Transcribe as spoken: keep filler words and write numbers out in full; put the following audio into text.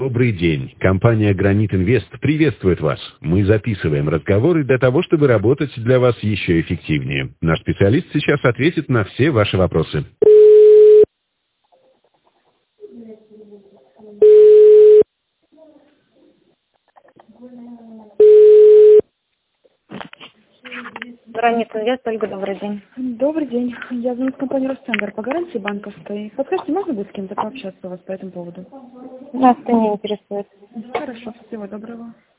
Добрый день. Компания «Гранит Инвест» приветствует вас. Мы записываем разговоры для того, чтобы работать для вас еще эффективнее. Наш специалист сейчас ответит на все ваши вопросы. «Гранит Инвест», Ольга, добрый день. Добрый день. Я звоню с компании «Росцентр» по гарантии банковской. Подскажите, можно будет с кем-то пообщаться у вас по этому поводу? Нас это не интересует. Хорошо, всего доброго.